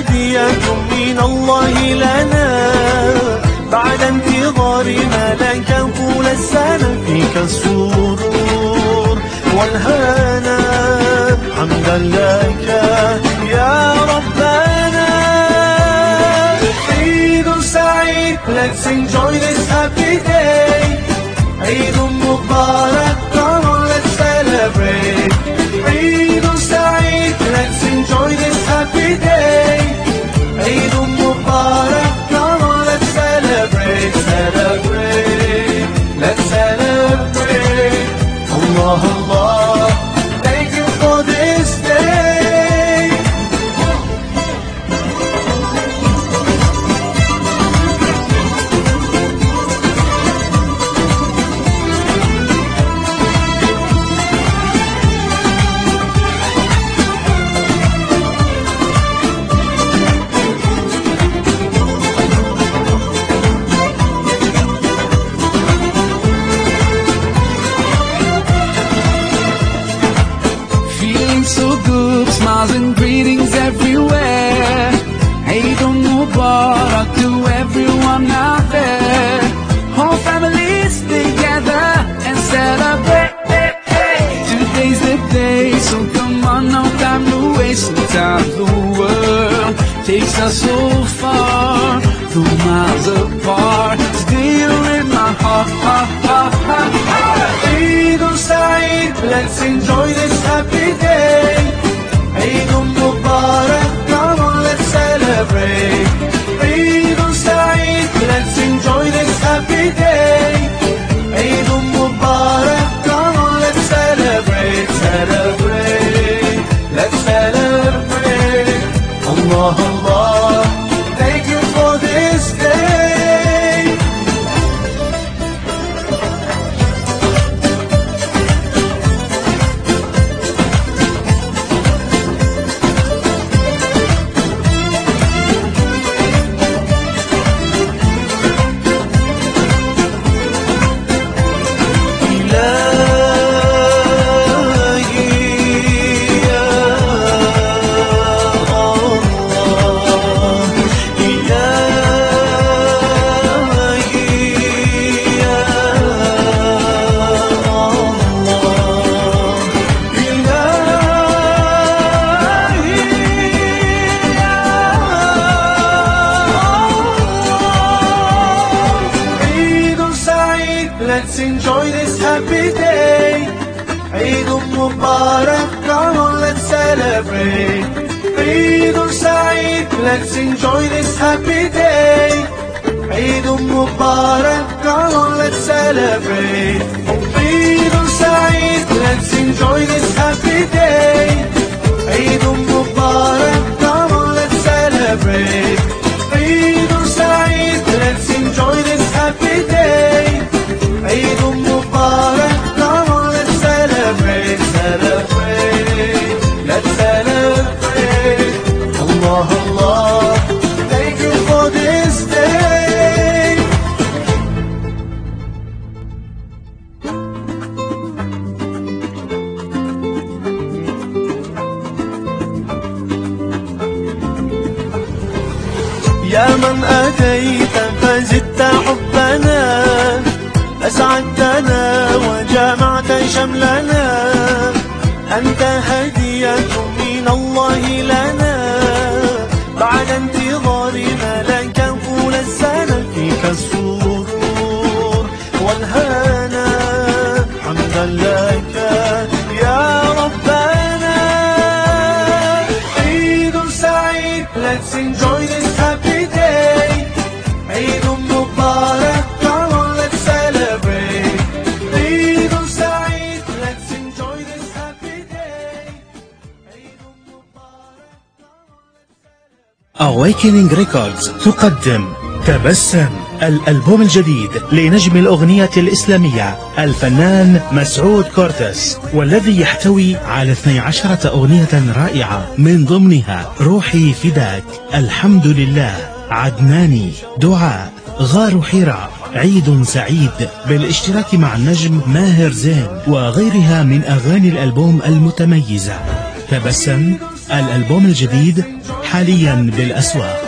هدية من الله لنا بعد انتظار ملكا طول السنة، فيك السرور والهنا، حمدا لك يا ربنا. عيد سعيد, let's enjoy this happy day. عيد مبارك, come on let's celebrate. عيد سعيد, let's enjoy this happy day. عيد مبارك, come on let's celebrate. Celebrate, let's celebrate. Allah Allah, thank you for this day. So good, smiles and greetings everywhere. Eid Mubarak to everyone out there. Whole families together and celebrate. Today's the day, so come on, no time to waste. Sometimes the world takes us so far, 2 miles apart. Still you're in my heart, heart, heart, heart, heart. Eid Saeed, let's enjoy this happy day. Eid Mubarak, come on let's celebrate. Eid Saeed, let's enjoy this happy day. Eid Mubarak, come on let's celebrate. Celebrate, let's celebrate. Allah Allah, thank you for this day. Let's enjoy this happy day. Eid Mubarak, come on let's celebrate. Eid Saeed, let's enjoy this happy day. Eid Mubarak, come on let's celebrate. Eid Saeed, let's enjoy this happy day. Eid Mubarak, come on let's celebrate. Eid Saeed, let's enjoy this happy day. Eid Mubarak, come on let's celebrate. Celebrate, let's celebrate. Allah Allah, thank you for this day. يا من أتيت فزدت حبنا، أسعدتنا وجمعت شملنا. أنت هدية من الله لنا بعد انتظار ملكا طول السنة، فيك السرور والهنا، حمدا لك يا ربنا. عيد سعيد, let's enjoy this happy day. عيد مبارك, come on let's celebrate. عيد سعيد, let's enjoy this happy day. عيد مبارك, come on let's celebrate. Awakening Records تقدم تبسم، الألبوم الجديد لنجم الأغنية الإسلامية الفنان مسعود كورتس، والذي يحتوي على 12 أغنية رائعة، من ضمنها روحي فداك، الحمد لله، عدناني، دعاء، غار حراء، عيد سعيد، بالاشتراك مع النجم ماهر زين وغيرها من أغاني الألبوم المتميزة. تبسم الألبوم الجديد حاليا بالأسواق.